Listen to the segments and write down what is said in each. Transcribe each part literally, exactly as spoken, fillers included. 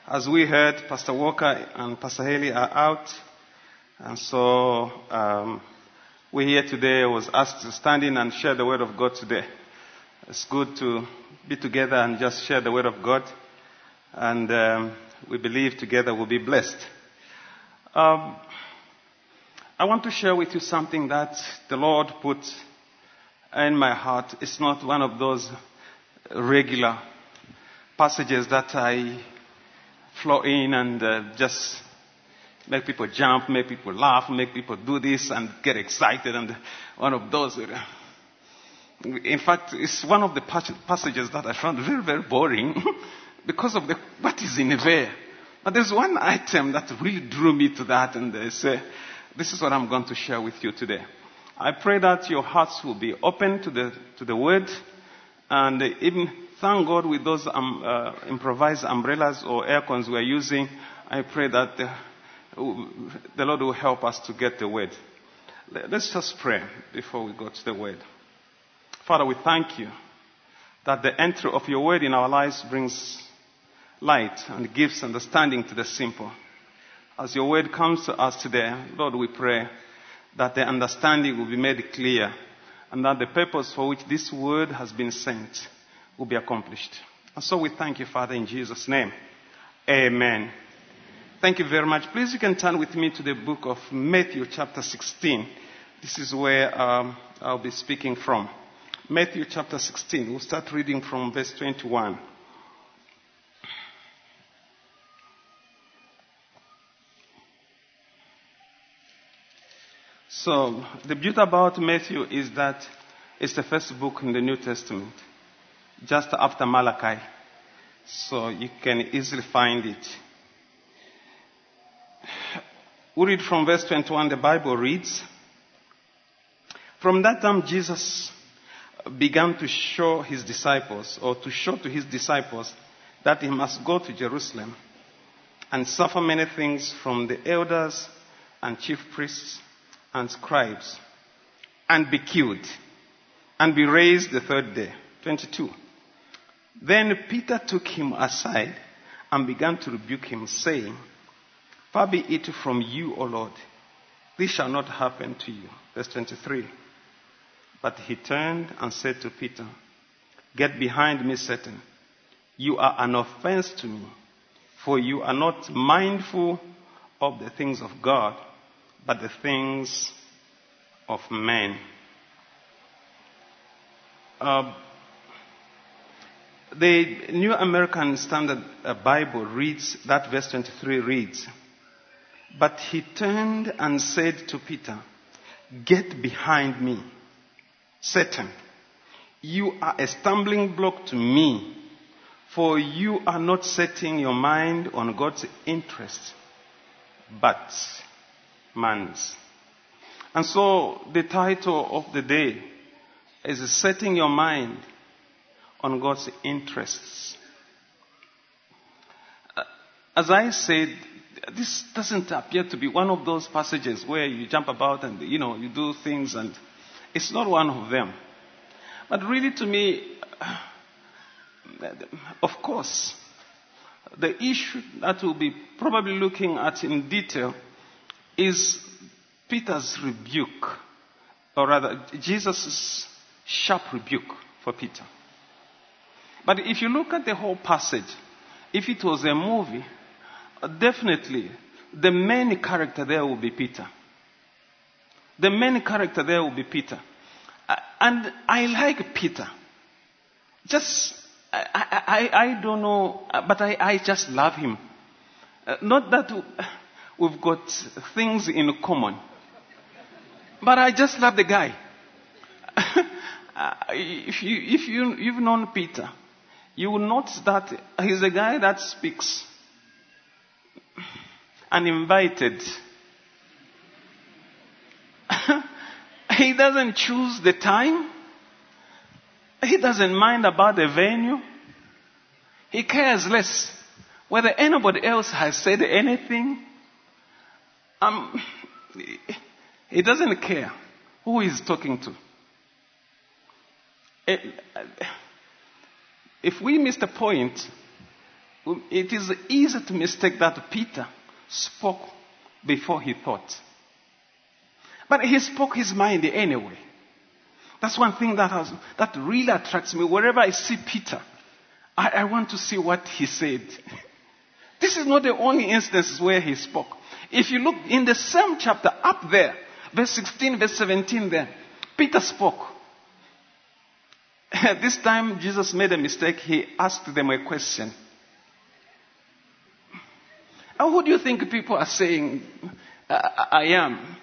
As we heard, Pastor Walker and Pastor Haley are out. And so um, we're here today. I was asked to stand in and share the word of God today. It's good to be together and just share the word of God. And um, we believe together we'll be blessed. Um, I want to share with you something that the Lord put in my heart. It's not one of those regular passages that I flow in and uh, just make people jump, make people laugh, make people do this and get excited. And one of those. In fact, it's one of the passages that I found very, very boring because of the what is in there. But there's one item that really drew me to that, and they say, this is what I'm going to share with you today. I pray that your hearts will be open to the to the word, and even thank God with those um, uh, improvised umbrellas or air cons we're using. I pray that the, the Lord will help us to get the word. Let's just pray before we go to the word. Father, we thank you that the entry of your word in our lives brings light and gives understanding to the simple. As your word comes to us today, Lord, we pray that the understanding will be made clear and that the purpose for which this word has been sent will be accomplished. And so we thank you, Father, in Jesus' name. Amen. Thank you very much. Please, you can turn with me to the book of Matthew chapter sixteen. This is where um, I'll be speaking from. Matthew chapter sixteen. We'll start reading from verse twenty-one. So, the beauty about Matthew is that it's the first book in the New Testament, just after Malachi. So, you can easily find it. We read from verse twenty-one, the Bible reads, "From that time Jesus began to show his disciples, or to show to his disciples, that he must go to Jerusalem and suffer many things from the elders and chief priests and scribes, and be killed, and be raised the third day." twenty-two. "Then Peter took him aside and began to rebuke him, saying, 'Far be it from you, O Lord, this shall not happen to you.'" Verse twenty-three. "But he turned and said to Peter, 'Get behind me, Satan. You are an offense to me, for you are not mindful of the things of God, but the things of men.'" Uh, the New American Standard Bible reads, that verse twenty-three reads, "But he turned and said to Peter, 'Get behind me, Satan. You are a stumbling block to me, for you are not setting your mind on God's interest, but man's.'" And so the title of the day is "Setting Your Mind on God's Interests." As I said, this doesn't appear to be one of those passages where you jump about and, you know, you do things, and it's not one of them. But really, to me, of course, the issue that we'll be probably looking at in detail is Peter's rebuke, or rather, Jesus' sharp rebuke for Peter. But if you look at the whole passage, if it was a movie, definitely the main character there will be Peter. The main character there will be Peter. And I like Peter. Just, I, I, I don't know, but I, I just love him. Not that we've got things in common, but I just love the guy. if you, if you, you've known Peter, you will notice that he's a guy that speaks uninvited. He doesn't choose the time. He doesn't mind about the venue. He cares less whether anybody else has said anything. Um, he doesn't care who he's talking to. If we miss the point, it is easy to mistake that Peter spoke before he thought. But he spoke his mind anyway. That's one thing that has, that really attracts me. Wherever I see Peter, I, I want to see what he said. This is not the only instance where he spoke. If you look in the same chapter up there, verse sixteen, verse seventeen there, Peter spoke. This time Jesus made a mistake. He asked them a question. And who do you think people are saying I, I am?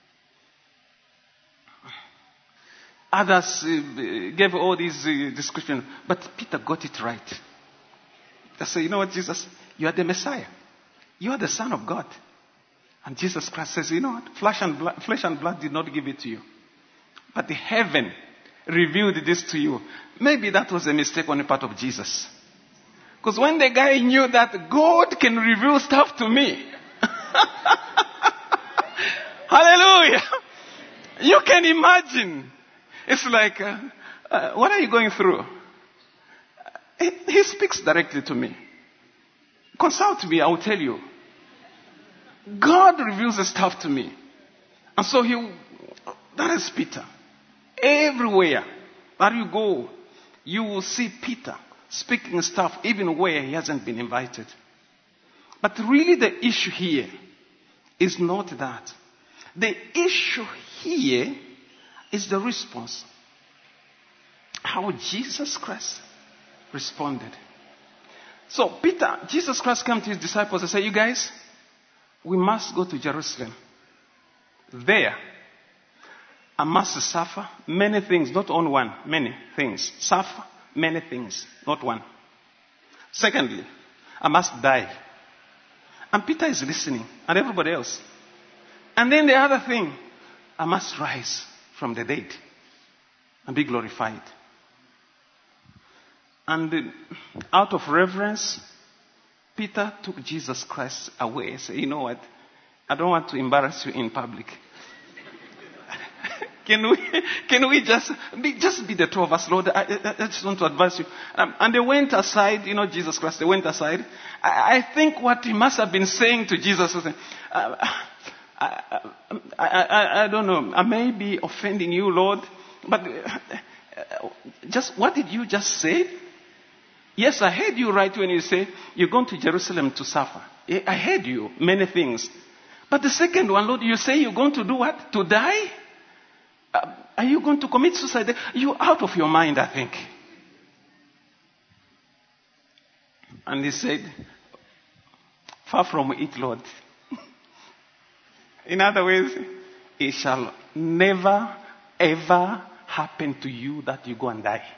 Others uh, gave all these uh, descriptions, but Peter got it right. They say, you know what, Jesus? You are the Messiah. You are the Son of God. And Jesus Christ says, you know what? Flesh and blood, flesh and blood did not give it to you. But the heaven revealed this to you. Maybe that was a mistake on the part of Jesus. Because when the guy knew that God can reveal stuff to me. Hallelujah. You can imagine. It's like, uh, uh, what are you going through? He, he speaks directly to me. Consult me, I will tell you. God reveals the stuff to me. And so he, that is Peter. Everywhere that you go, you will see Peter speaking stuff even where he hasn't been invited. But really the issue here is not that. The issue here is the response. How Jesus Christ responded. So Peter, Jesus Christ came to his disciples and said, you guys, we must go to Jerusalem. There, I must suffer many things, not only one, many things. Suffer many things, not one. Secondly, I must die. And Peter is listening, and everybody else. And then the other thing, I must rise from the dead and be glorified. And out of reverence, Peter took Jesus Christ away and said, you know what? I don't want to embarrass you in public. Can we, can we just be, just be the two of us, Lord? I, I, I just want to advise you. Um, and they went aside, you know, Jesus Christ, they went aside. I, I think what he must have been saying to Jesus was, uh, I, I, I, I don't know, I may be offending you, Lord, but uh, just what did you just say? Yes, I heard you right when you say you're going to Jerusalem to suffer. I heard you, many things. But the second one, Lord, you say you're going to do what? To die? Uh, are you going to commit suicide? You're out of your mind, I think. And he said, far from it, Lord. In other words, it shall never, ever happen to you that you go and die.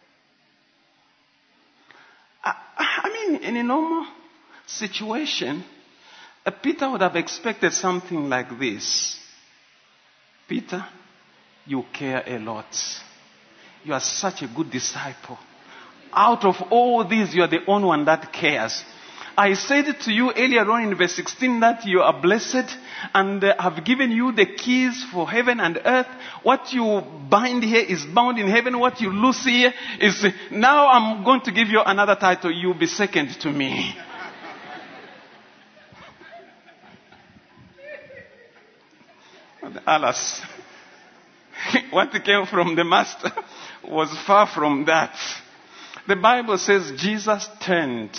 I, I mean, in a normal situation, uh, Peter would have expected something like this. Peter, you care a lot. You are such a good disciple. Out of all these, you are the only one that cares. I said to you earlier on in verse sixteen that you are blessed and uh, have given you the keys for heaven and earth. What you bind here is bound in heaven. What you loose here is... Uh, now I'm going to give you another title. You'll be second to me. Alas, what came from the master was far from that. The Bible says Jesus turned.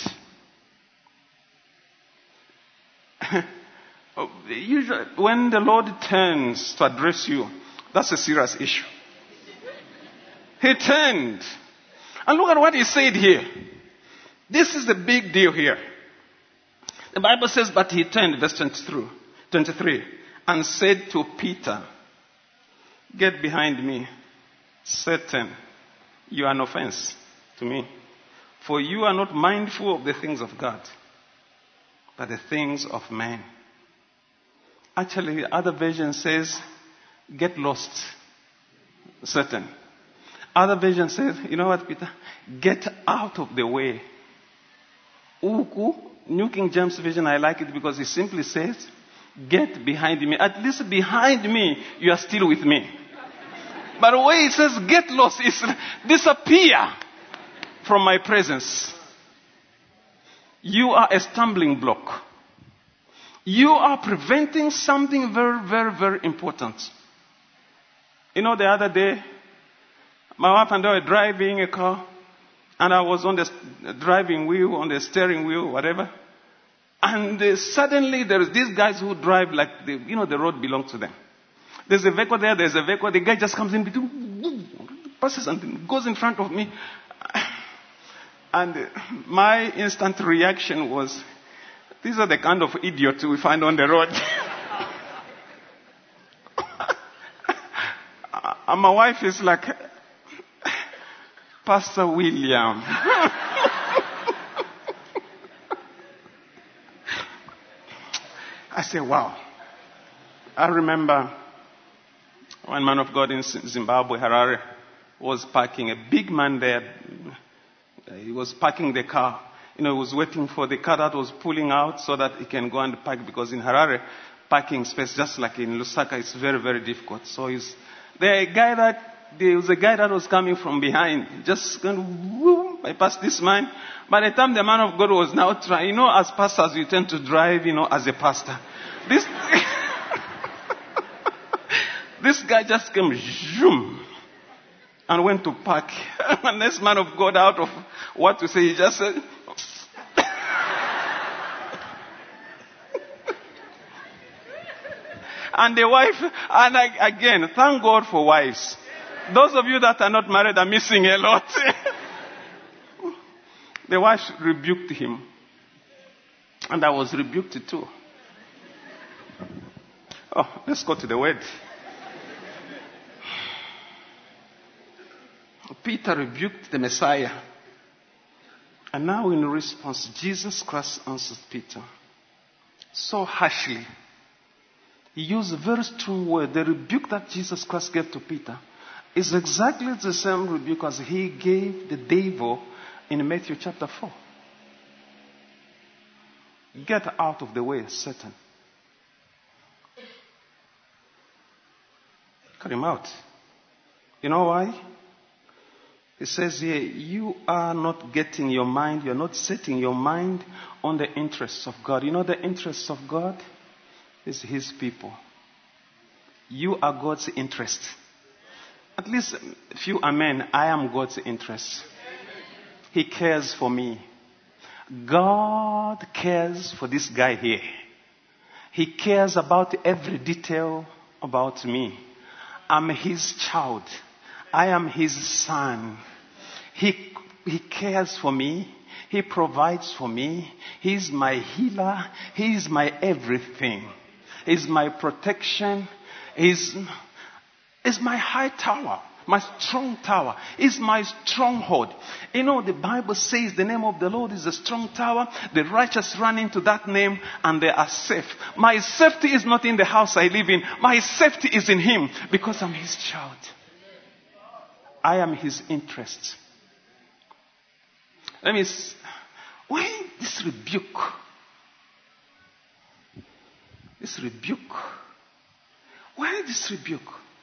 Usually, when the Lord turns to address you, that's a serious issue. He turned. And look at what he said here. This is the big deal here. The Bible says, but he turned, verse twenty-three, twenty-three, and said to Peter, get behind me, Satan, you are an offense to me. For you are not mindful of the things of God, but the things of man. Actually, the other version says, get lost, Satan. Other version says, you know what, Peter? Get out of the way. Uku, New King James Version, I like it because it simply says, get behind me. At least behind me, you are still with me. But the way it says, get lost, is disappear from my presence. you are a stumbling block. You are preventing something very, very, very important. You know, the other day, my wife and I were driving a car, and I was on the driving wheel, on the steering wheel, whatever. And uh, suddenly there's these guys who drive like, the, you know, the road belongs to them. There's a vehicle there, there's a vehicle, the guy just comes in between, passes and goes in front of me. And uh, my instant reaction was, these are the kind of idiots we find on the road. And my wife is like, Pastor William. I say, wow. I remember one man of God in Zimbabwe, Harare, was parking, a big man there. He was parking the car. You know, he was waiting for the car that was pulling out so that he can go and park, because in Harare, parking space, just like in Lusaka, is very, very difficult. So he's, there, a guy that, there was a guy that was coming from behind, just going, whoom, I passed this man. By the time the man of God was now trying, you know, as pastors, you tend to drive, you know, as a pastor. This, this guy just came, zoom, and went to park. And this man of God, out of what to say, he just said, and the wife, and I, again, thank God for wives. Those of you that are not married are missing a lot. The wife rebuked him. And I was rebuked too. Oh, let's go to the word. Peter rebuked the Messiah. And now in response, Jesus Christ answered Peter so harshly. He used a very strong word. The rebuke that Jesus Christ gave to Peter is exactly the same rebuke as he gave the devil in Matthew chapter four. Get out of the way, Satan. Cut him out. You know why? He says here, you are not getting your mind, you're not setting your mind on the interests of God. You know the interests of God? Is his people. You are God's interest. At least a few amen. I am God's interest. He cares for me. God cares for this guy here. He cares about every detail about me. I'm his child. I am his son. He, he cares for me. He provides for me. He's my healer. He's my everything. Is my protection, is, is my high tower, my strong tower, is my stronghold. You know, the Bible says the name of the Lord is a strong tower. The righteous run into that name and they are safe. My safety is not in the house I live in. My safety is in him because I'm his child. I am his interest. Let me, why this rebuke? This rebuke. Why this rebuke?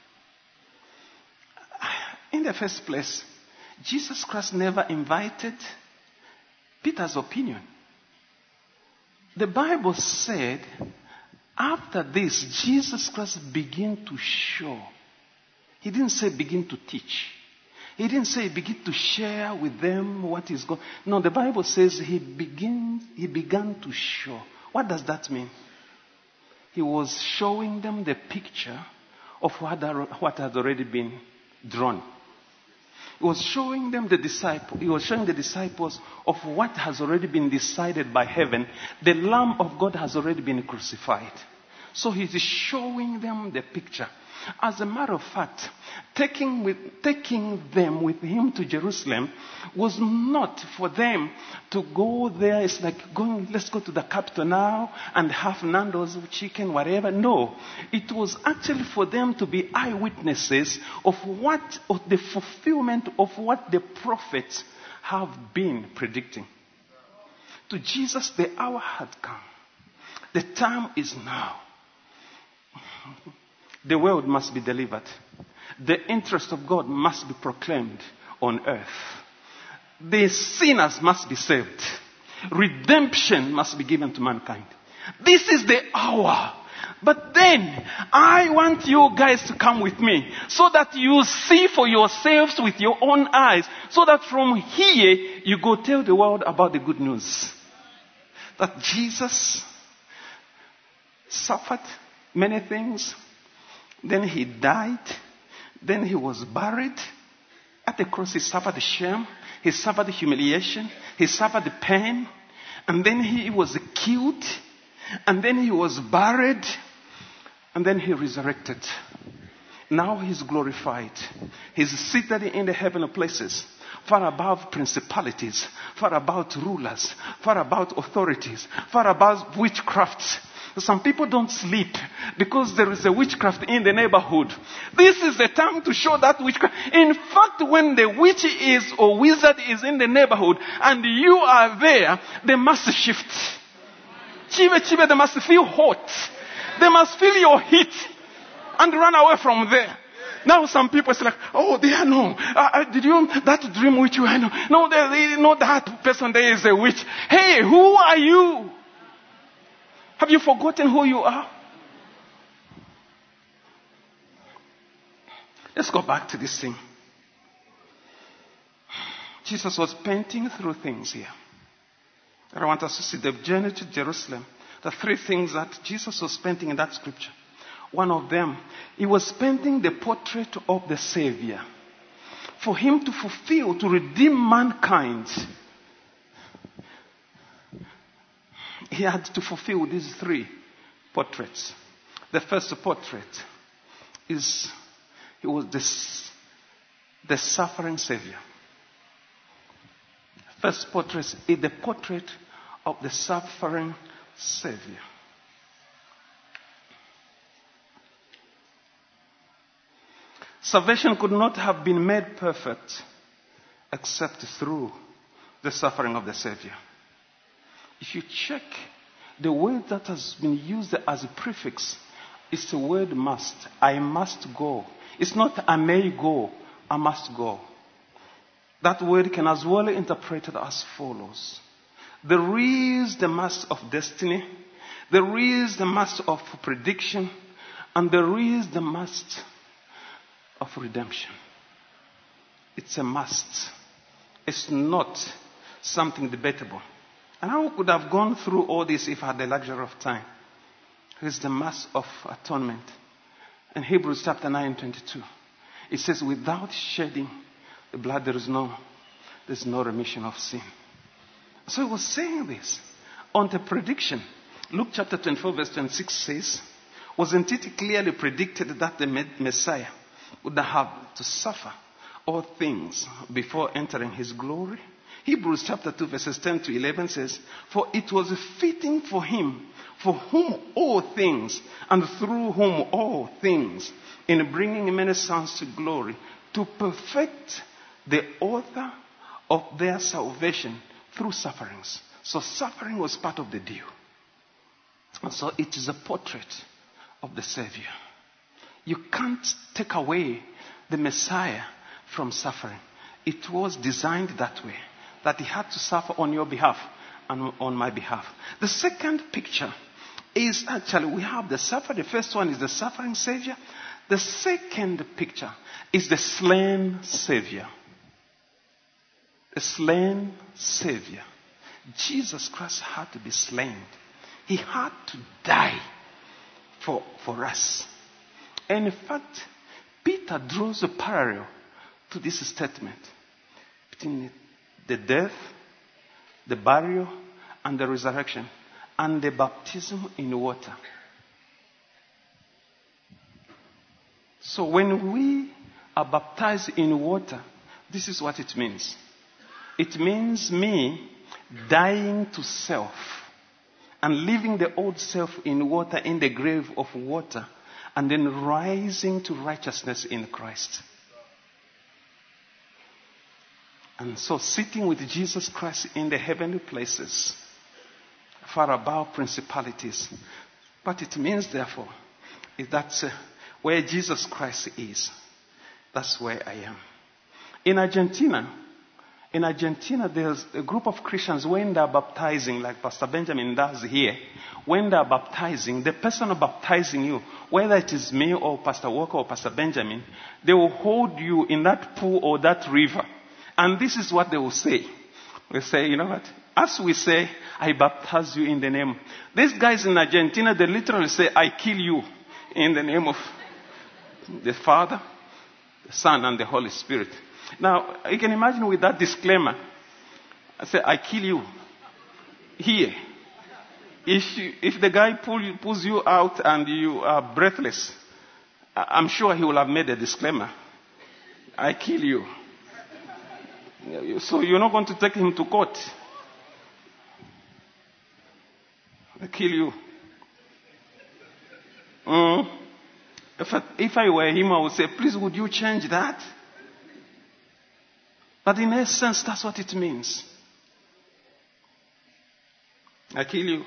In the first place, Jesus Christ never invited Peter's opinion. The Bible said, after this, Jesus Christ began to show. He didn't say begin to teach. He didn't say begin to share with them what is going on. No, the Bible says he began, he began to show. What does that mean? He was showing them the picture of what, what had already been drawn. He was showing them the disciples. He was showing the disciples of what has already been decided by heaven. The Lamb of God has already been crucified. So he is showing them the picture. As a matter of fact, taking, with, taking them with him to Jerusalem was not for them to go there. It's like going, let's go to the capital now and have Nando's chicken, whatever. No, it was actually for them to be eyewitnesses of what, of the fulfillment of what the prophets have been predicting. To Jesus, the hour had come. The time is now. The world must be delivered. The interest of God must be proclaimed on earth. The sinners must be saved. redemption must be given to mankind. This is the hour. But then, I want you guys to come with me so that you see for yourselves with your own eyes, so that from here you go tell the world about the good news. That Jesus suffered many things, then he died, then he was buried. At the cross he suffered the shame, he suffered the humiliation, he suffered the pain, and then he was killed, and then he was buried, and then he resurrected. Now he's glorified. He's seated in the heavenly places, far above principalities, far above rulers, far above authorities, far above witchcrafts. Some people don't sleep because there is a witchcraft in the neighborhood. This is the time to show that witchcraft. In fact, when the witch is or wizard is in the neighborhood and you are there, they must shift. Chive, chive, they must feel hot. They must feel your heat and run away from there. Now some people say like, oh, they are no. Uh, uh, did you, that dream which you had? No, no, they, they know that person there is a witch. Hey, who are you? Have you forgotten who you are? Let's go back to this thing. Jesus was painting through things here. I want us to see the journey to Jerusalem. The three things that Jesus was painting in that scripture. One of them, he was painting the portrait of the Savior. For him to fulfill, to redeem mankind, he had to fulfill these three portraits. The first portrait is, he was this, the suffering Savior. First portrait is the portrait of the suffering Savior. Salvation could not have been made perfect except through the suffering of the Savior. If you check, the word that has been used as a prefix is the word must. I must go. It's not I may go, I must go. That word can as well be interpreted as follows. There is the must of destiny, there is the must of prediction, and there is the must of redemption. It's a must. It's not something debatable. And I could have gone through all this if I had the luxury of time. It's the must of atonement. In Hebrews chapter nine, twenty-two, it says, without shedding the blood, there is no, there's no remission of sin. So he was saying this on the prediction. Luke chapter twenty-four, verse twenty-six says, wasn't it clearly predicted that the Messiah would have to suffer all things before entering his glory? Hebrews chapter two, verses ten to eleven says, for it was fitting for him, for whom all things, and through whom all things, in bringing many sons to glory, to perfect the author of their salvation through sufferings. So suffering was part of the deal. And so it is a portrait of the Savior. You can't take away the Messiah from suffering. It was designed that way, that he had to suffer on your behalf and on my behalf. The second picture is actually, we have the suffer. The first one is the suffering Savior. The second picture is the slain Savior. The slain Savior. Jesus Christ had to be slain. He had to die for, for us. And in fact, Peter draws a parallel to this statement between the death, the burial, and the resurrection, and the baptism in water. So when we are baptized in water, this is what it means. It means me dying to self and leaving the old self in water, in the grave of water, and then rising to righteousness in Christ. And so sitting with Jesus Christ in the heavenly places, far above principalities. What it means, therefore, is that uh, where Jesus Christ is, that's where I am. In Argentina, In Argentina, there's a group of Christians, when they're baptizing, like Pastor Benjamin does here, when they're baptizing, the person baptizing you, whether it is me or Pastor Walker or Pastor Benjamin, they will hold you in that pool or that river. And this is what they will say. They say, you know what? As we say, I baptize you in the name. These guys in Argentina, they literally say, I kill you in the name of the Father, the Son, and the Holy Spirit. Now, you can imagine with that disclaimer, I say, I kill you here. If, you, if the guy pull you, pulls you out and you are breathless, I'm sure he will have made a disclaimer. I kill you. So you're not going to take him to court. I kill you. Mm. If, I, if I were him, I would say, please, would you change that? But in essence, that's what it means. I kill you.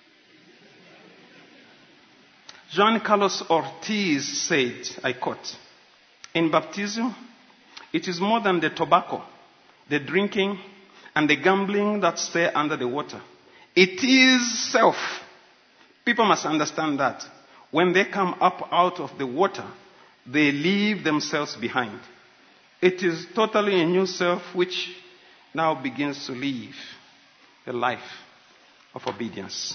Juan Carlos Ortiz said, I quote, in baptism, it is more than the tobacco, the drinking, and the gambling that stay under the water. It is self. People must understand that. When they come up out of the water, they leave themselves behind. It is totally a new self which now begins to live a life of obedience.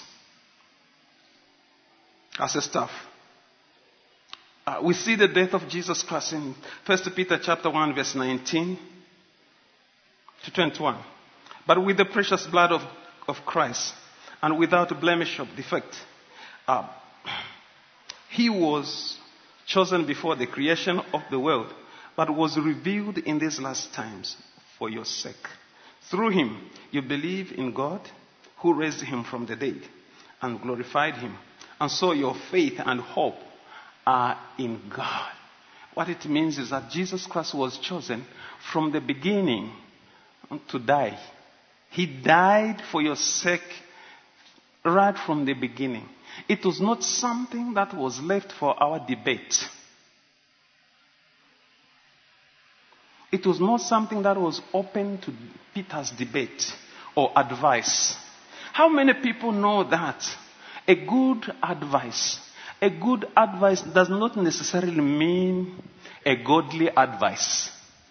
As a staff, uh, we see the death of Jesus Christ in First Peter chapter one, verse nineteen to twenty-one. But with the precious blood of, of Christ, and without blemish or defect, uh, he was chosen before the creation of the world, but was revealed in these last times for your sake. Through him, you believe in God, who raised him from the dead and glorified him. And so your faith and hope are in God. What it means is that Jesus Christ was chosen from the beginning to die. He died for your sake right from the beginning. It was not something that was left for our debate. It was not something that was open to Peter's debate or advice. How many people know that a good advice, a good advice does not necessarily mean a godly advice?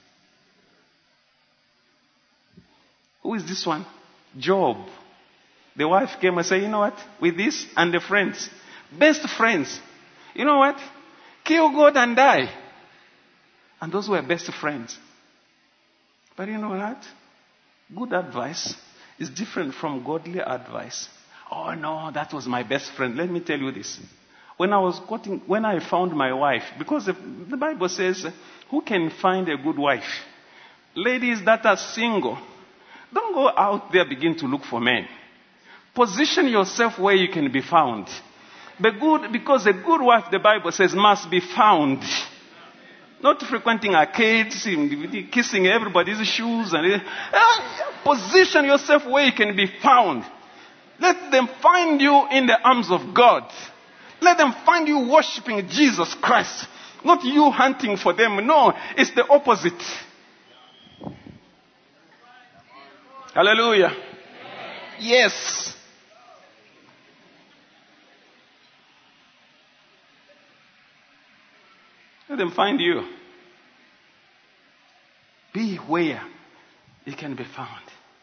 Who is this one? Job. The wife came and said, you know what? With this and the friends, best friends, you know what? Kill God and die. And those were best friends. But you know what? Good advice is different from godly advice. Oh no, that was my best friend. Let me tell you this. When I was quoting, when I found my wife, because the, the Bible says, who can find a good wife? Ladies that are single, don't go out there begin to look for men. Position yourself where you can be found. Be good, because a good wife, the Bible says, must be found. Not frequenting arcades, kissing everybody's shoes. And uh, position yourself where you can be found. Let them find you in the arms of God. Let them find you worshiping Jesus Christ. Not you hunting for them. No, it's the opposite. Hallelujah. Yes. Let them find you. Be where you can be found.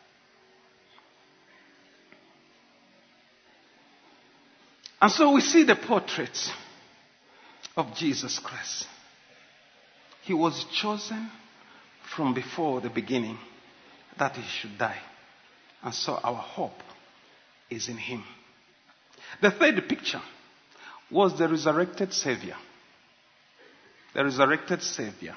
And so we see the portrait of Jesus Christ. He was chosen from before the beginning that he should die. And so our hope is in him. The third picture was the resurrected Savior. The resurrected Savior.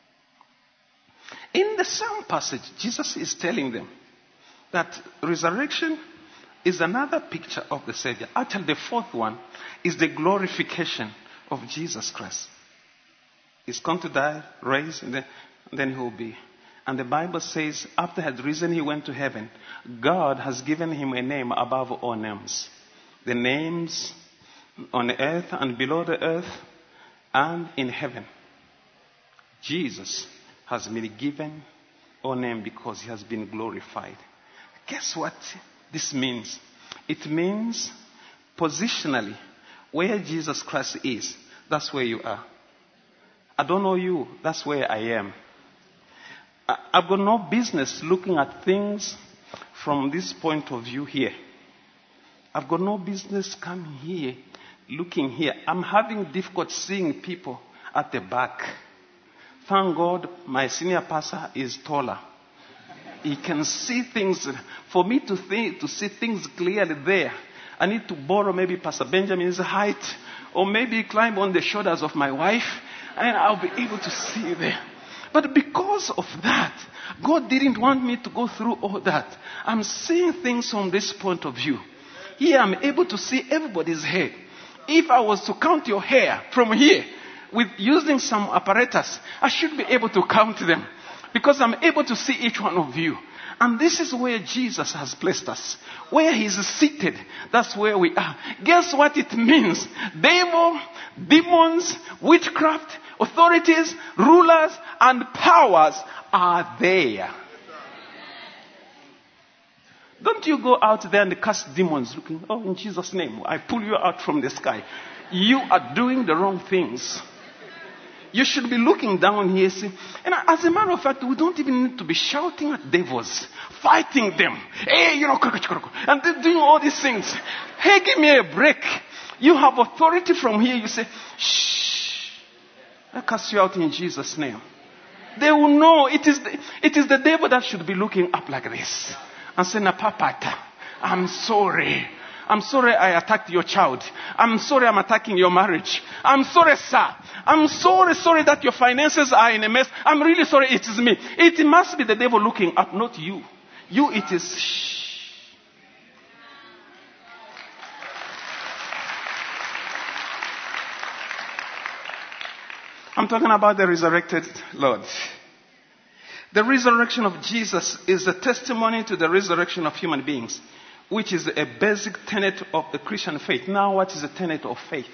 In the same passage, Jesus is telling them that resurrection is another picture of the Savior. Actually, the fourth one is the glorification of Jesus Christ. He's come to die, raise, and then, and then he will be. And the Bible says, after he had risen, he went to heaven. God has given him a name above all names. The names on the earth and below the earth and in heaven. Jesus has been given own name because he has been glorified. Guess what this means? It means positionally, where Jesus Christ is, that's where you are. I don't know you, that's where I am. I, I've got no business looking at things from this point of view here. I've got no business coming here, looking here. I'm having difficulty seeing people at the back. Thank God my senior pastor is taller. He can see things. For me to think, to see things clearly there, I need to borrow maybe Pastor Benjamin's height, or maybe climb on the shoulders of my wife, and I'll be able to see there. But because of that, God didn't want me to go through all that. I'm seeing things from this point of view. Here I'm able to see everybody's head. If I was to count your hair from here, with using some apparatus, I should be able to count them. Because I'm able to see each one of you. And this is where Jesus has placed us. Where he's seated, that's where we are. Guess what it means? Devil, demons, witchcraft, authorities, rulers, and powers are there. Don't you go out there and cast demons looking, oh, in Jesus' name, I pull you out from the sky. You are doing the wrong things. You should be looking down here. See, and as a matter of fact, we don't even need to be shouting at devils, fighting them. Hey, you know, and they're doing all these things. Hey, give me a break. You have authority from here. You say, shh. I cast you out in Jesus' name. They will know it is the, it is the devil that should be looking up like this and saying, Papata, I'm sorry. I'm sorry I attacked your child. I'm sorry I'm attacking your marriage. I'm sorry, sir. I'm sorry, sorry that your finances are in a mess. I'm really sorry it is me. It must be the devil looking up, not you. You, it is shh. I'm talking about the resurrected Lord. The resurrection of Jesus is a testimony to the resurrection of human beings, which is a basic tenet of the Christian faith. Now, what is a tenet of faith?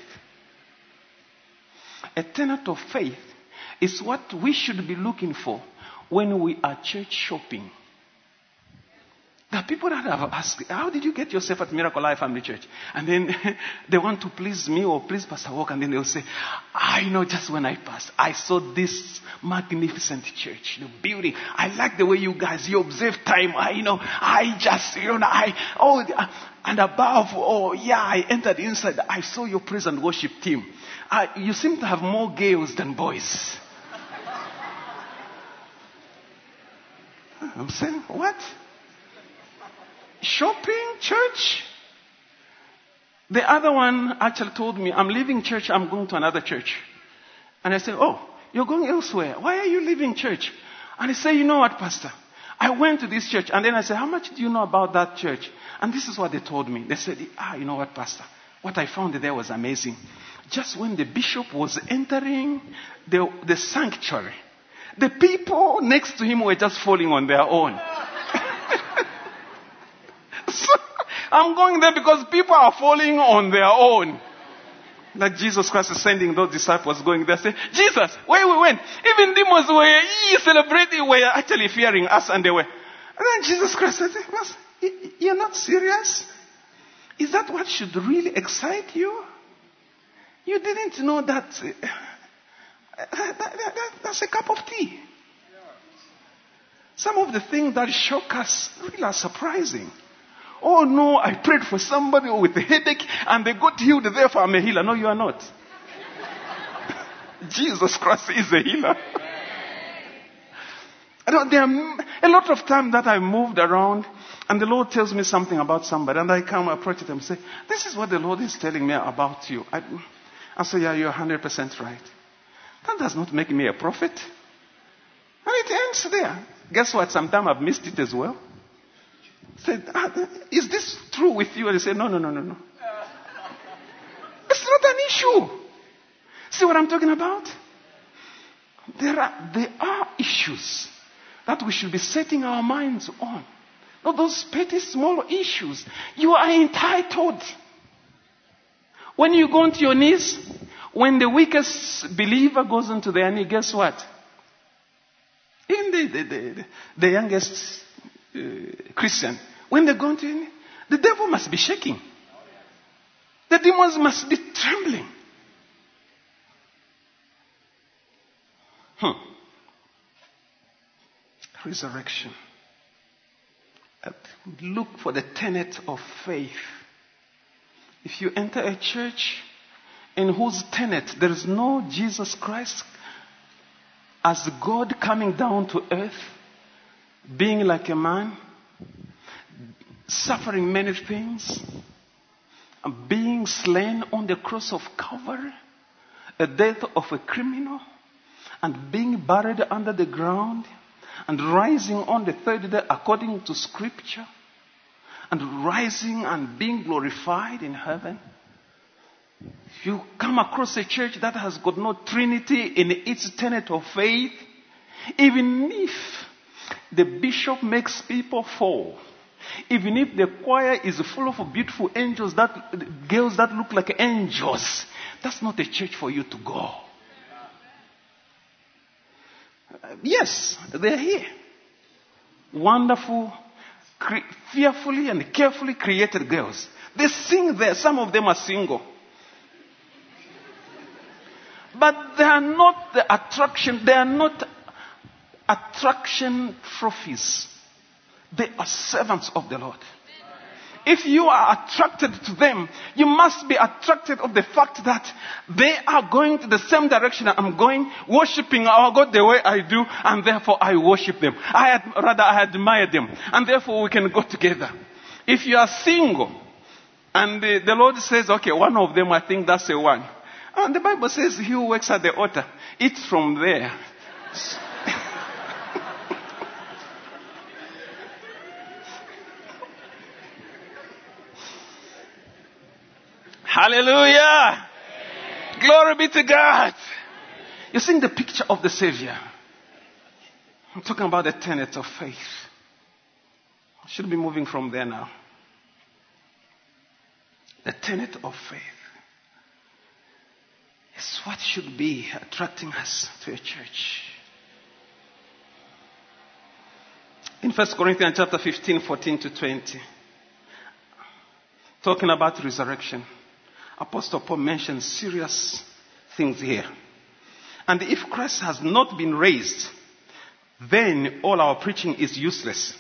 A tenet of faith is what we should be looking for when we are church shopping. There are people that have asked, how did you get yourself at Miracle Life Family Church? And then they want to please me or please Pastor Walker. And then they'll say, I know just when I passed, I saw this magnificent church, the beauty. I like the way you guys, you observe time. I, you know, I just, you know, I, oh, and above, oh, yeah, I entered inside. I saw your praise and worship team. Uh, you seem to have more girls than boys. I'm saying, what? Shopping, church? The other one actually told me, I'm leaving church, I'm going to another church. And I said, oh, you're going elsewhere. Why are you leaving church? And he said, you know what, Pastor? I went to this church. And then I said, how much do you know about that church? And this is what they told me. They said, ah, you know what, Pastor? What I found there was amazing. Just when the bishop was entering the, the sanctuary, the people next to him were just falling on their own. So, I'm going there because people are falling on their own. Like Jesus Christ is sending those disciples going there. Say, Jesus, where we went, even demons were celebrating, were actually fearing us, and they were. And then Jesus Christ said, you're not serious? Is that what should really excite you? You didn't know that, uh, that, that, that that's a cup of tea. Some of the things that shock us really are surprising. Oh no, I prayed for somebody with a headache and they got healed, therefore I'm a healer. No, you are not. Jesus Christ is a healer. I don't, there are a lot of time that I moved around and the Lord tells me something about somebody and I come approach it and say, this is what the Lord is telling me about you. I, I say, yeah, you're one hundred percent right. That does not make me a prophet. And it ends there. Guess what? Sometimes I've missed it as well. Said, ah, is this true with you? And they say, no, no, no, no, no. It's not an issue. See what I'm talking about? There are, there are issues that we should be setting our minds on. Not those petty small issues. You are entitled. When you go onto your knees, when the weakest believer goes onto their knee, guess what? Even the, the, the, the youngest uh, Christian, when they go into it, the devil must be shaking. The demons must be trembling. Hmm. Resurrection. Look for the tenet of faith. If you enter a church in whose tenet there is no Jesus Christ as God coming down to earth, being like a man, suffering many things, and being slain on the cross of Calvary, a death of a criminal, and being buried under the ground, and rising on the third day according to Scripture, and rising and being glorified in heaven. If you come across a church that has got no Trinity in its tenet of faith, even if the bishop makes people fall, even if the choir is full of beautiful angels, that girls that look like angels, that's not a church for you to go. Uh, yes, they're here. Wonderful, cre- fearfully and carefully created girls. They sing there. Some of them are single. But they are not the attraction. They are not attraction trophies. They are servants of the Lord. If you are attracted to them, you must be attracted of the fact that they are going to the same direction I'm going, worshiping our God the way I do, and therefore I worship them. I ad- rather I admire them, and therefore we can go together. If you are single, and the, the Lord says, okay, one of them, I think that's the one. And the Bible says he who works at the altar, eats from there. Hallelujah. Amen. Glory be to God. You're seeing the picture of the Savior. I'm talking about the tenet of faith. I should be moving from there now. The tenet of faith is what should be attracting us to a church. In First Corinthians chapter fifteen, fourteen to twenty, talking about resurrection, Apostle Paul mentions serious things here. And if Christ has not been raised, then all our preaching is useless.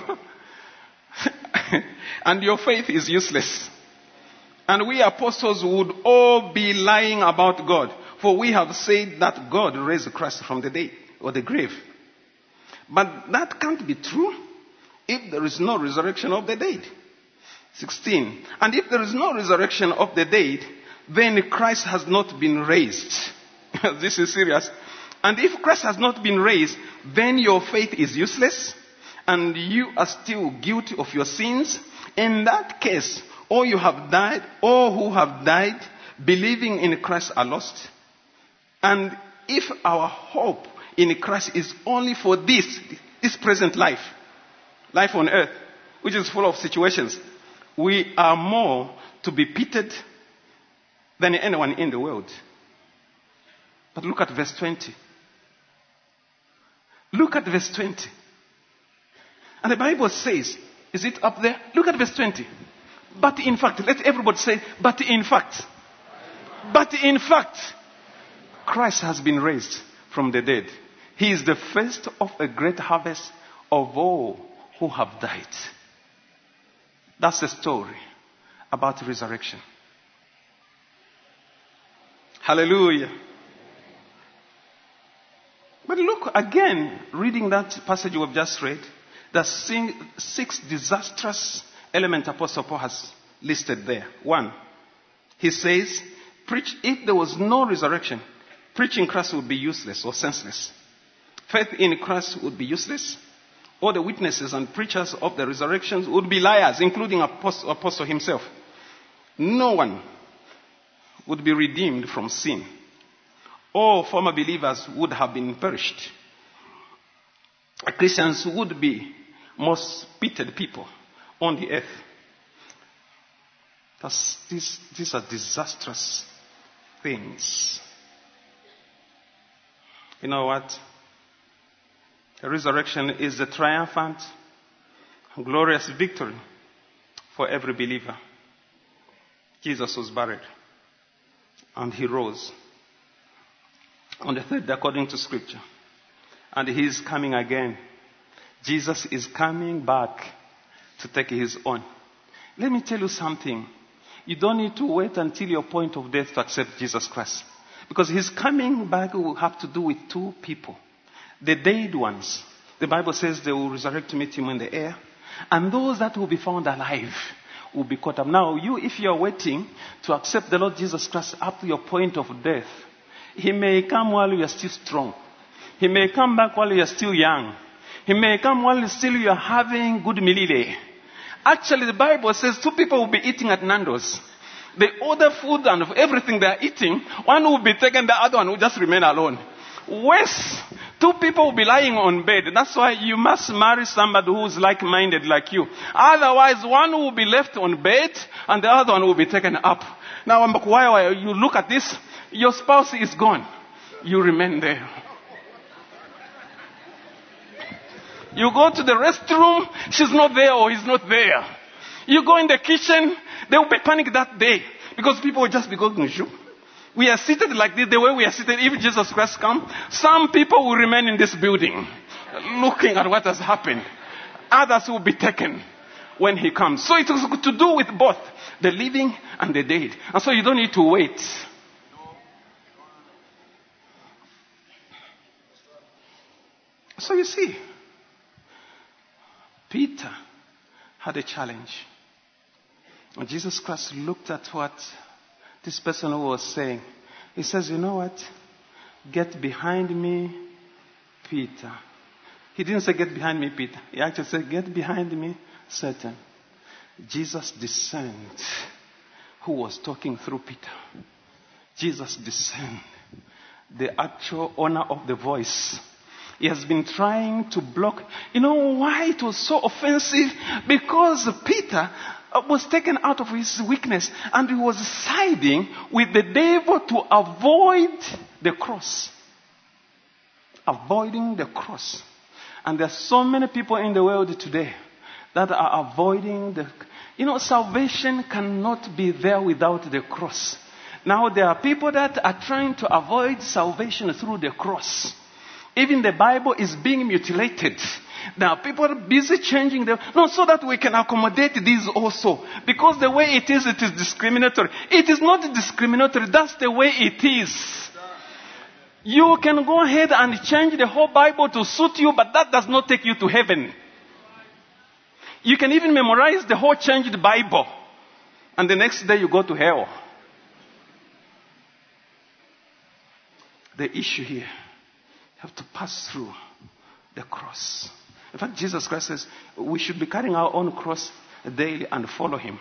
And your faith is useless. And we apostles would all be lying about God. For we have said that God raised Christ from the dead or the grave. But that can't be true if there is no resurrection of the dead. sixteen. And if there is no resurrection of the dead, then Christ has not been raised. This is serious. And if Christ has not been raised, then your faith is useless, and you are still guilty of your sins. In that case, all you have died, all who have died believing in Christ are lost. And if our hope in Christ is only for this, this present life, life on earth, which is full of situations, we are more to be pitied than anyone in the world. But look at verse twenty. Look at verse twenty. And the Bible says, is it up there? Look at verse twenty. But in fact, let everybody say, but in fact. But in fact, Christ has been raised from the dead. He is the first of a great harvest of all who have died. That's the story about resurrection. Hallelujah. But look again, reading that passage we've just read, the six disastrous elements Apostle Paul has listed there. One, he says, preach, if there was no resurrection, preaching Christ would be useless or senseless. Faith in Christ would be useless. All the witnesses and preachers of the resurrection would be liars, including Apostle, Apostle himself. No one would be redeemed from sin. All former believers would have been perished. Christians would be most pitied people on the earth. That's, these, these are disastrous things. You know what? The resurrection is the triumphant, glorious victory for every believer. Jesus was buried, and he rose on the third day according to Scripture. And he is coming again. Jesus is coming back to take his own. Let me tell you something. You don't need to wait until your point of death to accept Jesus Christ. Because his coming back will have to do with two people. The dead ones. The Bible says they will resurrect to meet him in the air. And those that will be found alive will be caught up. Now, you, if you are waiting to accept the Lord Jesus Christ up to your point of death, he may come while you are still strong. He may come back while you are still young. He may come while still you are having good milile. Actually, the Bible says two people will be eating at Nando's. They order food and everything they are eating. One will be taken, the other one will just remain alone. Worse, two people will be lying on bed. That's why you must marry somebody who is like-minded like you. Otherwise, one will be left on bed and the other one will be taken up. Now, while you look at this, your spouse is gone. You remain there. You go to the restroom, she's not there or he's not there. You go in the kitchen, there will be panic that day because people will just be going, shoo. We are seated like this, the way we are seated. If Jesus Christ comes, some people will remain in this building looking at what has happened. Others will be taken when he comes. So it is to do with both the living and the dead. And so you don't need to wait. So you see, Peter had a challenge. And Jesus Christ looked at what this person was saying. He says, you know what? Get behind me, Peter. He didn't say, get behind me, Peter. He actually said, get behind me, Satan. Jesus discerned who was talking through Peter. Jesus discerned the actual owner of the voice. He has been trying to block. You know why it was so offensive? Because Peter was taken out of his weakness and he was siding with the devil to avoid the cross. Avoiding the cross. And there are so many people in the world today that are avoiding the... You know, salvation cannot be there without the cross. Now there are people that are trying to avoid salvation through the cross. Even the Bible is being mutilated. Now people are busy changing them. No, so that we can accommodate these also. Because the way it is, it is discriminatory. It is not discriminatory. That's the way it is. You can go ahead and change the whole Bible to suit you, but that does not take you to heaven. You can even memorize the whole changed Bible. And the next day you go to hell. The issue here, you have to pass through the cross. In fact, Jesus Christ says we should be carrying our own cross daily and follow him.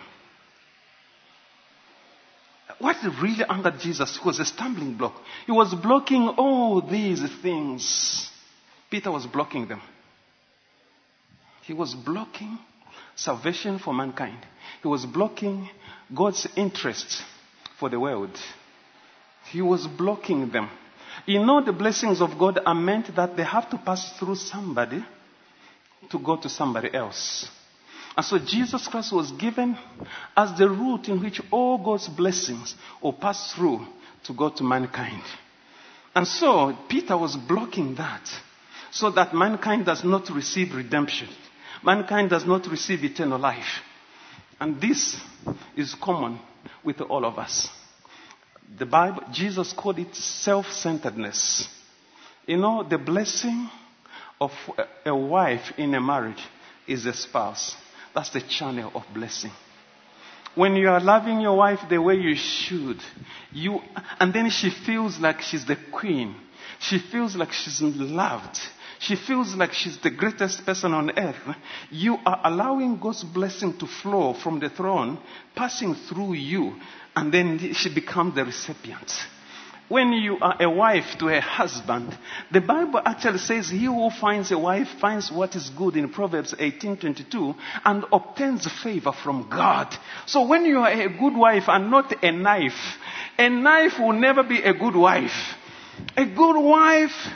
What really angered Jesus was a stumbling block. He was blocking all these things. Peter was blocking them. He was blocking salvation for mankind. He was blocking God's interest for the world. He was blocking them. You know, the blessings of God are meant that they have to pass through somebody to go to somebody else. And so Jesus Christ was given as the route in which all God's blessings will pass through to go to mankind. And so Peter was blocking that so that mankind does not receive redemption. Mankind does not receive eternal life. And this is common with all of us. The Bible, Jesus called it self-centeredness. You know, the blessing of a wife in a marriage is a spouse. That's the channel of blessing. When you are loving your wife the way you should, you, and then she feels like she's the queen. She feels like she's loved. She feels like she's the greatest person on earth. You are allowing God's blessing to flow from the throne, passing through you, and then she becomes the recipient. When you are a wife to a husband, the Bible actually says he who finds a wife finds what is good in Proverbs eighteen twenty-two and obtains favor from God. So when you are a good wife and not a knife, a knife will never be a good wife. A good wife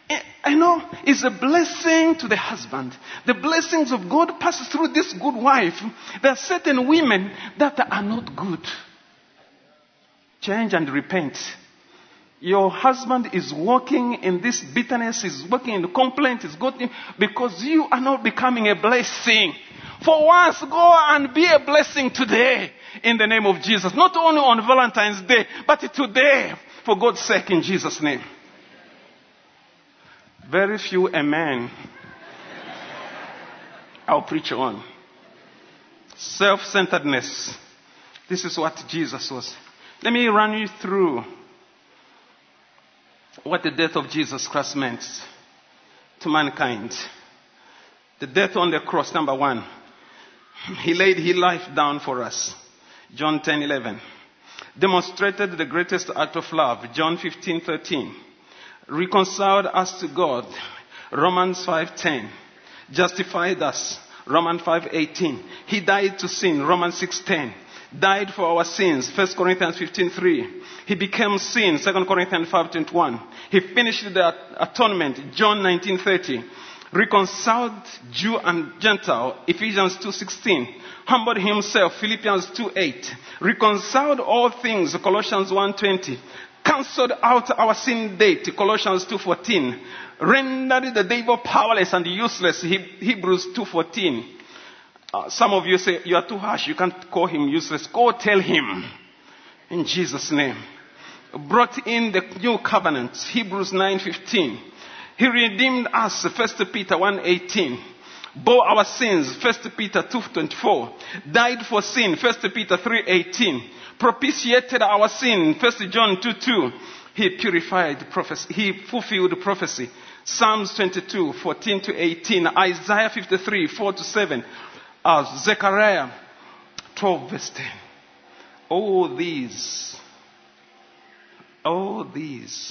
I know it's a blessing to the husband. The blessings of God passes through this good wife. There are certain women that are not good. Change and repent. Your husband is walking in this bitterness, is walking in the complaint, is going because you are not becoming a blessing. For once, go and be a blessing today in the name of Jesus. Not only on Valentine's Day, but today, for God's sake, in Jesus' name. Very few amen. I'll preach on. Self-centeredness. This is what Jesus was. Let me run you through what the death of Jesus Christ meant to mankind. The death on the cross, number one. He laid his life down for us. John ten eleven. Demonstrated the greatest act of love. John fifteen thirteen. Reconciled us to God. Romans five ten. Justified us. Romans five eighteen. He died to sin. Romans six ten. Died for our sins. First Corinthians fifteen three. He became sin. Second Corinthians five twenty-one. He finished the atonement. John nineteen thirty. Reconciled Jew and Gentile. Ephesians two sixteen. Humbled himself. Philippians two eight. Reconciled all things. Colossians one twenty. Cancelled out our sin date. Colossians two fourteen. Rendered the devil powerless and useless. Hebrews two fourteen. Uh, some of you say, you are too harsh. You can't call him useless. Go tell him. In Jesus' name. Brought in the new covenant. Hebrews nine fifteen. He redeemed us. First Peter one eighteen. Bore our sins. First Peter two twenty-four. Died for sin. First Peter three eighteen. Propitiated our sin. First John two two. He purified prophecy. He fulfilled prophecy. Psalms twenty-two fourteen to eighteen. Isaiah fifty-three four to seven. Uh, Zechariah twelve verse ten. All these, all these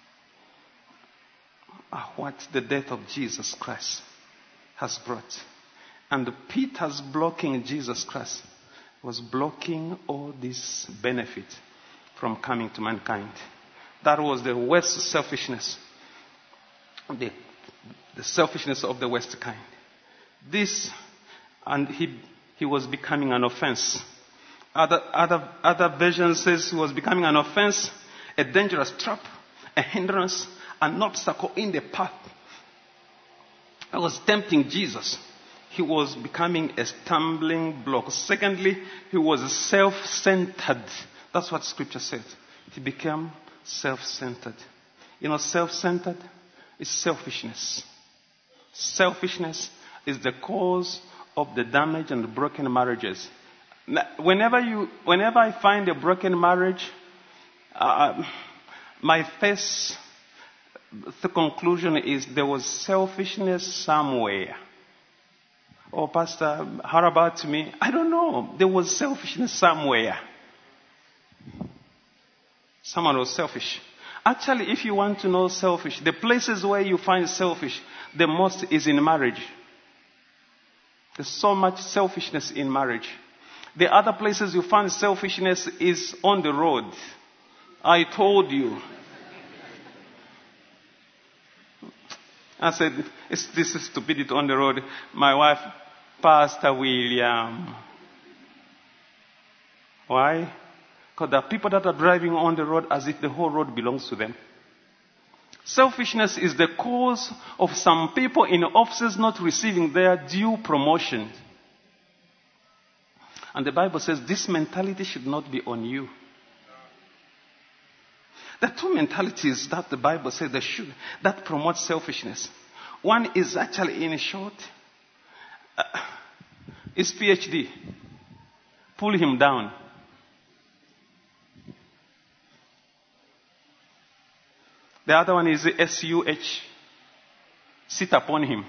are what the death of Jesus Christ has brought. And Peter's blocking Jesus Christ was blocking all this benefit from coming to mankind. That was the West selfishness. The, the selfishness of the West kind. This, and he, he was becoming an offense. Other, other, other versions says he was becoming an offense, a dangerous trap, a hindrance, an obstacle in the path. I was tempting Jesus. He was becoming a stumbling block. Secondly, he was self-centered. That's what Scripture said. He became self-centered. You know, self-centered is selfishness. Selfishness is the cause of the damage and the broken marriages. Whenever you, whenever I find a broken marriage, uh, my first the conclusion is there was selfishness somewhere. Oh, Pastor, how about me? I don't know. There was selfishness somewhere. Someone was selfish. Actually, if you want to know selfish, the places where you find selfish the most is in marriage. There's so much selfishness in marriage. The other places you find selfishness is on the road. I told you. I said, it's, this is stupidity on the road. My wife, Pastor William. Why? Because there are people that are driving on the road as if the whole road belongs to them. Selfishness is the cause of some people in offices not receiving their due promotion. And the Bible says this mentality should not be on you. There are two mentalities that the Bible says that should, that promote selfishness. One is actually, in short, uh, is PhD. Pull him down. The other one is S U H. Sit upon him.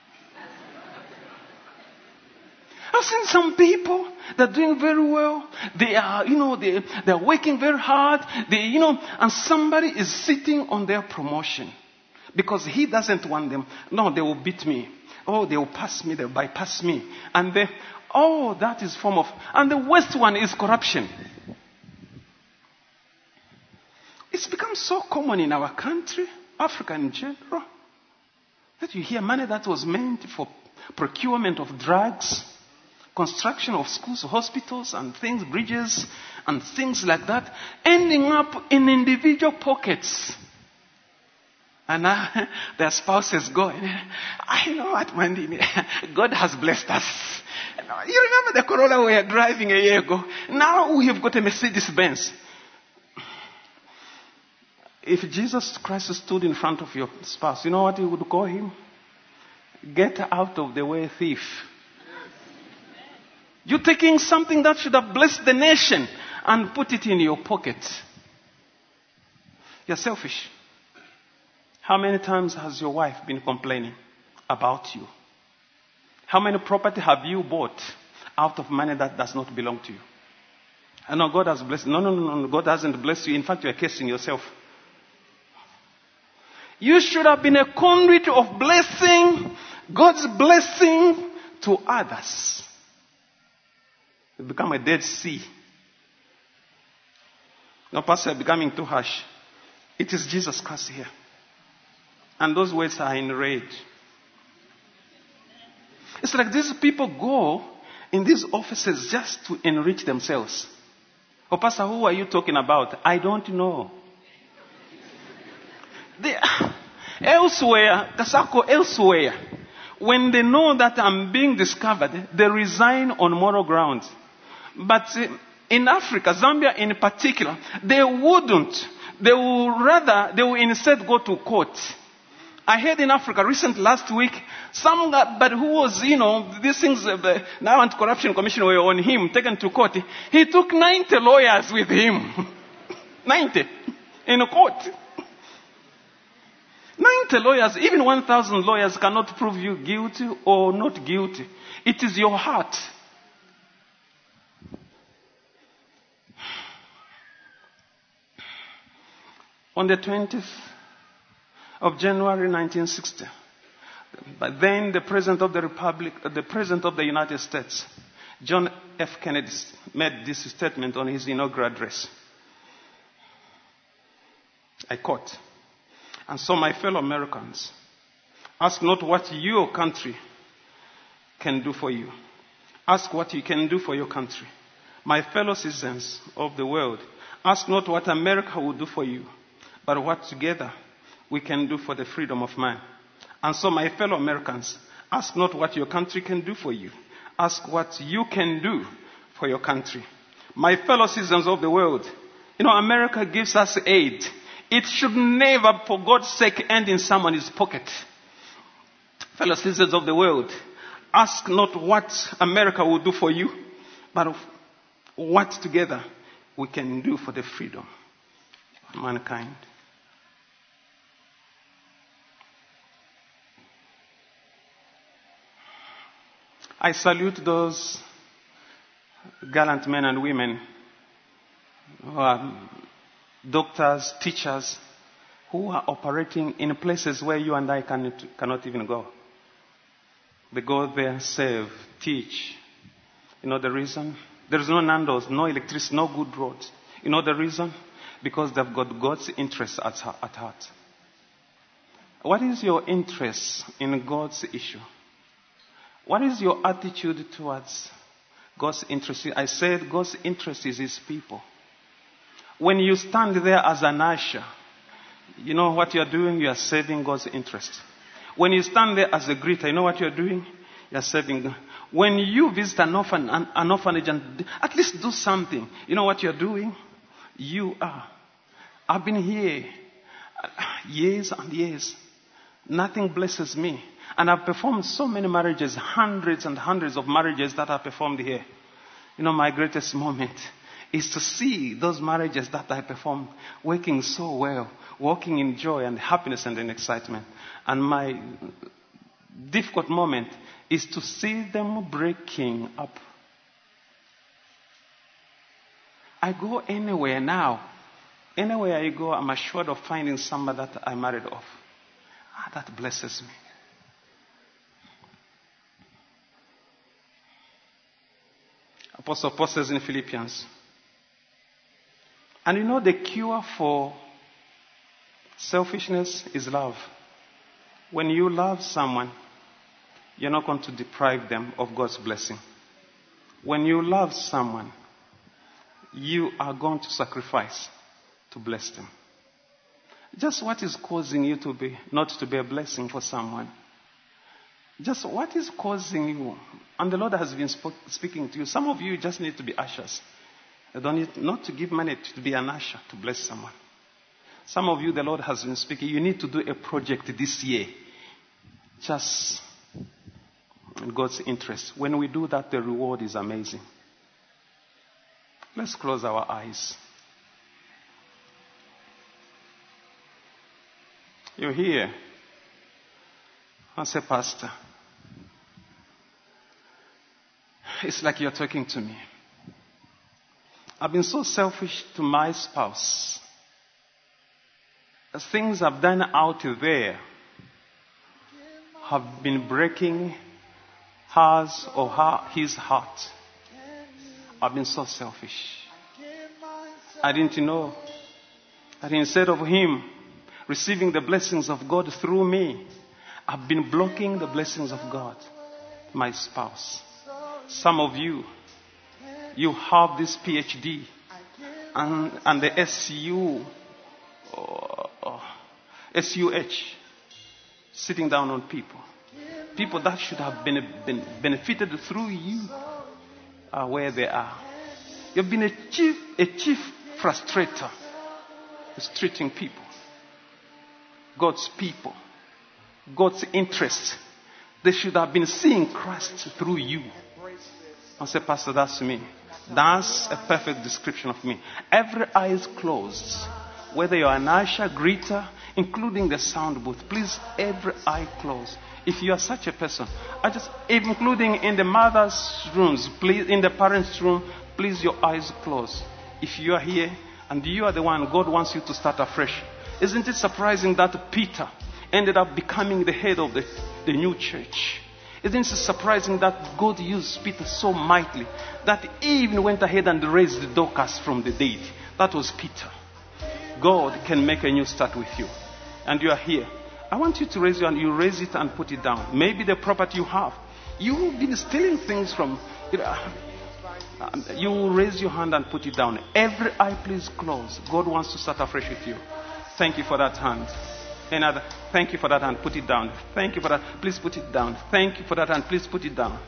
I've seen some people that are doing very well. They are, you know, they, they're working very hard. They, you know, and somebody is sitting on their promotion because he doesn't want them. No, they will beat me. Oh, they will pass me. They will bypass me. And they, oh, that is form of, and the worst one is corruption. It's become so common in our country. Africa in general. That you hear money that was meant for procurement of drugs, construction of schools, hospitals, and things, bridges, and things like that, ending up in individual pockets. And now their spouses go, I know what, Mandy, God has blessed us. You remember the Corolla we were driving a year ago? Now we have got a Mercedes Benz. If Jesus Christ stood in front of your spouse, you know what he would call him? Get out of the way, thief. You're taking something that should have blessed the nation and put it in your pocket. You're selfish. How many times has your wife been complaining about you? How many property have you bought out of money that does not belong to you? I know God has blessed. No, no, no, no. God hasn't blessed you. In fact, you are cursing yourself. You should have been a conduit of blessing, God's blessing to others. You become a Dead Sea. No, Pastor, you're becoming too harsh. It is Jesus Christ here. And those words are in red. It's like these people go in these offices just to enrich themselves. Oh, Pastor, who are you talking about? I don't know. They, elsewhere, the circle elsewhere, when they know that I'm being discovered, they resign on moral grounds. But in Africa, Zambia in particular, they wouldn't. They would rather, they will instead go to court. I heard in Africa recent last week, some guy, but who was, you know, these things, uh, the now Anti-Corruption Commission were on him, taken to court. He took ninety lawyers with him. ninety in a court. ninety lawyers, even one thousand lawyers cannot prove you guilty or not guilty. It is your heart. On the twentieth of January nineteen sixty, but then the President of the Republic, the President of the United States, John F. Kennedy, made this statement on his inaugural address. I quote, "And so, my fellow Americans, ask not what your country can do for you. Ask what you can do for your country. My fellow citizens of the world, ask not what America will do for you, but what together we can do for the freedom of man. And so, my fellow Americans, ask not what your country can do for you. Ask what you can do for your country. My fellow citizens of the world, you know, America gives us aid. It should never, for God's sake, end in someone's pocket. Fellow citizens of the world, ask not what America will do for you, but what together we can do for the freedom of mankind." I salute those gallant men and women who are doctors, teachers, who are operating in places where you and I cannot, cannot even go. They go there, serve, teach. You know the reason? There is no Nando's, no electricity, no good roads. You know the reason? Because they've got God's interest at, at heart. What is your interest in God's issue? What is your attitude towards God's interest? I said God's interest is His people. When you stand there as an usher, you know what you're doing? You are serving God's interest. When you stand there as a greeter, you know what you're doing? You're serving God. When you visit an, orphan, an, an orphanage and at least do something, you know what you're doing? You are. I've been here years and years. Nothing blesses me. And I've performed so many marriages, hundreds and hundreds of marriages that I've performed here. You know, my greatest moment is to see those marriages that I performed working so well, walking in joy and happiness and in excitement. And my difficult moment is to see them breaking up. I go anywhere now. Anywhere I go, I'm assured of finding somebody that I married off. Ah, that blesses me. Apostle Paul says in Philippians, and you know the cure for Selfishness is love. When you love someone, you're not going to deprive them of God's blessing. When you love someone, you are going to sacrifice to bless them. Just what is causing you to be not to be a blessing for someone? Just what is causing you? And the Lord has been spoke, speaking to you. Some of you just need to be ushers. You don't need not to give money to be an usher to bless someone. Some of you, the Lord has been speaking. You need to do a project this year. Just in God's interest. When we do that, the reward is amazing. Let's close our eyes. You're here. I say, Pastor, it's like you're talking to me. I've been so selfish to my spouse. The things I've done out there have been breaking hers or her, his heart. I've been so selfish. I didn't know that instead of him receiving the blessings of God through me, I've been blocking the blessings of God, my spouse. Some of you, you have this P H D and, and the S U, uh, S U H, sitting down on people. People that should have been, been benefited through you are where they are. You've been a chief, a chief frustrator, mistreating people. God's people, God's interests. They should have been seeing Christ through you. I say, Pastor, that's me. That's a perfect description of me. Every eye is closed. Whether you're an usher, greeter, including the sound booth, please, every eye closed. If you are such a person, I just, including in the mother's rooms, please, in the parents' room, please, your eyes closed. If you are here and you are the one God wants you to start afresh. Isn't it surprising that Peter ended up becoming the head of the, the new church? Isn't it surprising that God used Peter so mightily that he even went ahead and raised Dorcas from the dead? That was Peter. God can make a new start with you. And you are here. I want you to raise your hand. You raise it and put it down. Maybe the property you have. You've been stealing things from... You know, you will raise your hand and put it down. Every eye please close. God wants to start afresh with you. Thank you for that hand. Another. Thank you for that hand. Put it down. Thank you for that. Please put it down. Thank you for that hand. Please put it down.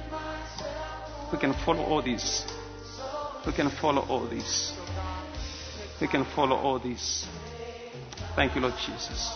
We can follow all this. We can follow all this. We can follow all this. Thank you, Lord Jesus.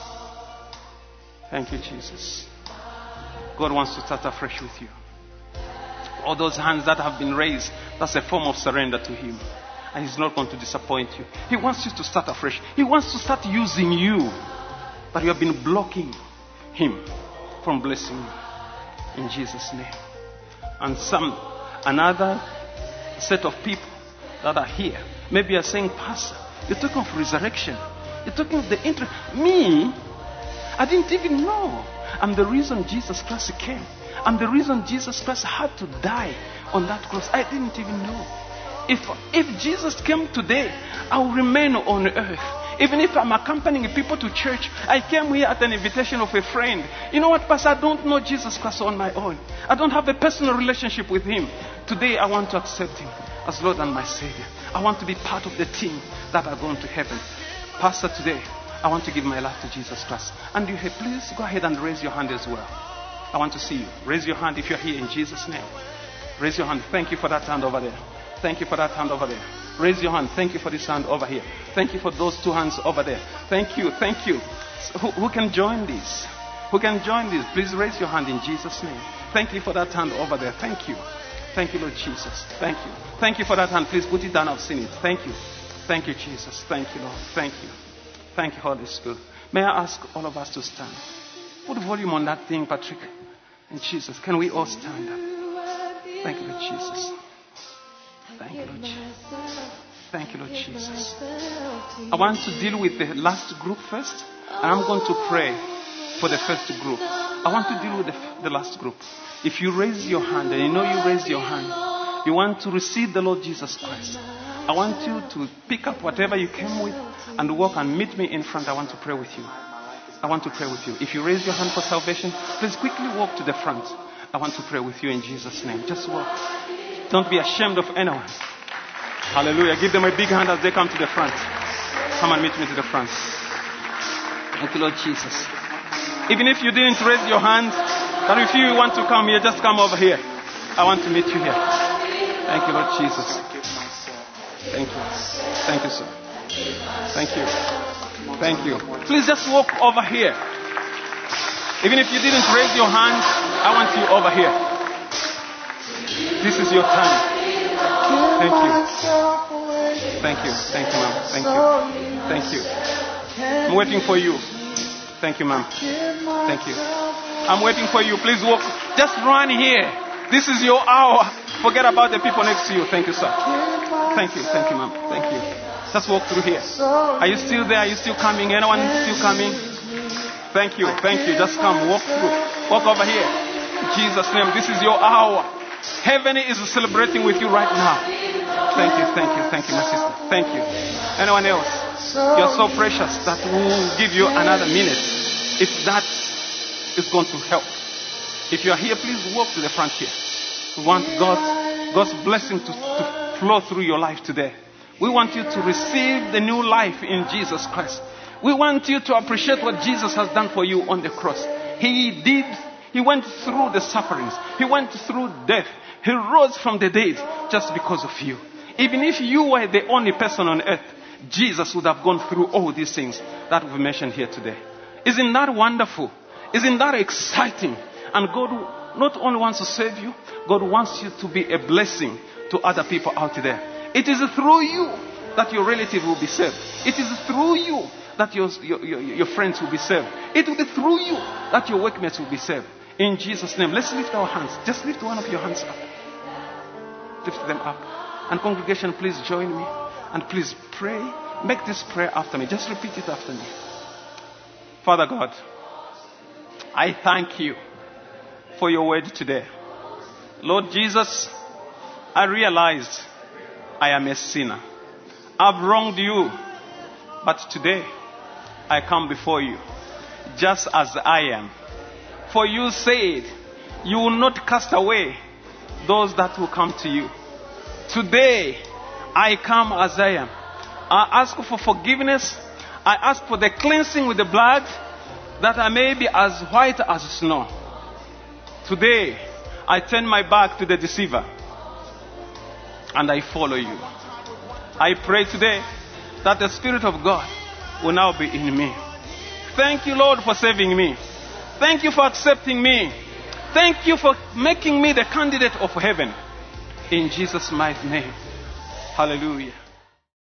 Thank you, Jesus. God wants to start afresh with you. All those hands that have been raised, that's a form of surrender to Him. And He's not going to disappoint you. He wants you to start afresh. He wants to start using you. But you have been blocking Him from blessing you. In Jesus' name. And some, another set of people that are here. Maybe you're saying, Pastor, you're talking of resurrection. You're talking of the interest. Me, I didn't even know. I'm the reason Jesus Christ came. I'm the reason Jesus Christ had to die on that cross. I didn't even know. If, if Jesus came today, I will remain on earth. Even if I'm accompanying people to church, I came here at an invitation of a friend. You know what, Pastor? I don't know Jesus Christ on my own. I don't have a personal relationship with Him. Today, I want to accept Him as Lord and my Savior. I want to be part of the team that are going to heaven. Pastor, today, I want to give my life to Jesus Christ. And you, please go ahead and raise your hand as well. I want to see you. Raise your hand if you're here in Jesus' name. Raise your hand. Thank you for that hand over there. Thank you for that hand over there. Raise your hand. Thank you for this hand over here. Thank you for those two hands over there. Thank you. Thank you. So who, who can join this? Who can join this? Please raise your hand in Jesus' name. Thank you for that hand over there. Thank you. Thank you, Lord Jesus. Thank you. Thank you for that hand. Please put it down. I've seen it. Thank you. Thank you, Jesus. Thank you, Lord. Thank you. Thank you, Holy Spirit. May I ask all of us to stand? Put volume on that thing, Patrick. And Jesus, can we all stand up? Thank you, Lord Jesus. Thank you, Lord Jesus. Thank you, Lord Jesus. I want to deal with the last group first. And I'm going to pray for the first group. I want to deal with the, the last group. If you raise your hand, and you know you raised your hand, you want to receive the Lord Jesus Christ. I want you to pick up whatever you came with and walk and meet me in front. I want to pray with you. I want to pray with you. If you raise your hand for salvation, please quickly walk to the front. I want to pray with you in Jesus' name. Just walk. Don't be ashamed of anyone. Hallelujah. Give them a big hand as they come to the front. Come and meet me to the front. Thank you, Lord Jesus. Even if you didn't raise your hand, but if you want to come here, just come over here. I want to meet you here. Thank you, Lord Jesus. Thank you. Thank you, sir. Thank you. Thank you. Please just walk over here. Even if you didn't raise your hand, I want you over here. This is your time. Thank you. Thank you. Thank you, ma'am. Thank you. Thank you. I'm waiting for you. Thank you, ma'am. Thank you. I'm waiting for you. Please walk. Just run here. This is your hour. Forget about the people next to you. Thank you, sir. Thank you. Thank you, ma'am. Thank you. Just walk through here. Are you still there? Are you still coming? Anyone still coming? Thank you. Thank you. Just come. Walk through. Walk over here. In Jesus' name. This is your hour. Heaven is celebrating with you right now. Thank you. Thank you. Thank you, my sister. Thank you. Anyone else? You're so precious that we'll give you another minute. If that is going to help. If you are here, please walk to the front here. We want God, God's blessing to, to flow through your life today. We want you to receive the new life in Jesus Christ. We want you to appreciate what Jesus has done for you on the cross. He did, he went through the sufferings. He went through death. He rose from the dead just because of you. Even if you were the only person on earth, Jesus would have gone through all these things that we've mentioned here today. Isn't that wonderful? Isn't that exciting? And God not only wants to save you, God wants you to be a blessing to other people out there. It is through you that your relative will be saved. It is through you that your, your, your, your friends will be saved. It will be through you that your workmates will be saved. In Jesus' name, let's lift our hands. Just lift one of your hands up. Lift them up. And congregation, please join me. And please pray. Make this prayer after me. Just repeat it after me. Father God, I thank you for your word today. Lord Jesus, I realize I am a sinner. I've wronged you. But today, I come before you just as I am. For you said, you will not cast away those that will come to you. Today, I come as I am. I ask for forgiveness. I ask for the cleansing with the blood, that I may be as white as snow. Today, I turn my back to the deceiver and I follow you. I pray today that the Spirit of God will now be in me. Thank you, Lord, for saving me. Thank you for accepting me. Thank you for making me the candidate of heaven. In Jesus' mighty name. Hallelujah.